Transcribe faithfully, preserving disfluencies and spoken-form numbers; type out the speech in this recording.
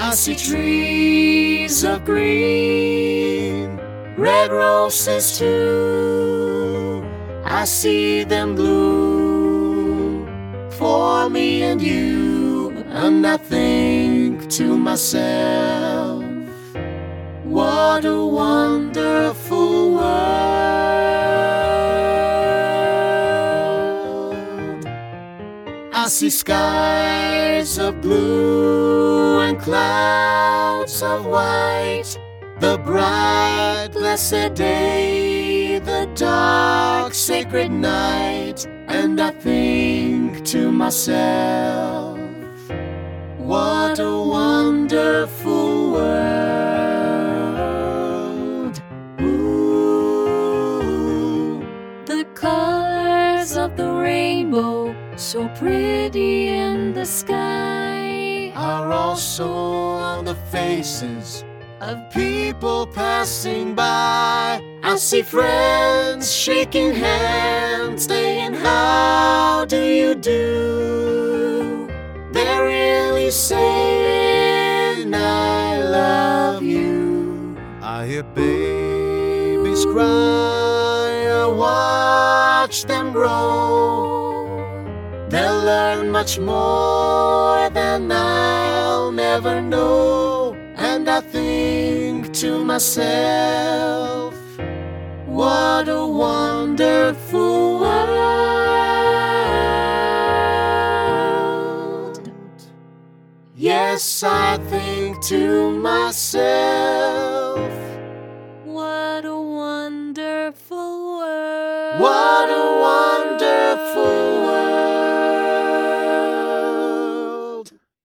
I see trees of green, red roses too. I see them bloom for me and you, and I think to myself, what a wonderful world. I see skies of blue and clouds of white, the bright, blessed day, the dark, sacred night, and I think to myself, what a wonderful world. Ooh. The colors of the rainbow, so pretty in the sky, are also on the faces of people passing by. I see friends shaking hands, saying, how do you do? They're really saying, I love you. I hear babies cry, I watch them grow. They'll learn much more than I'll never know. And I think to myself, what a wonderful world. Yes, I think to myself,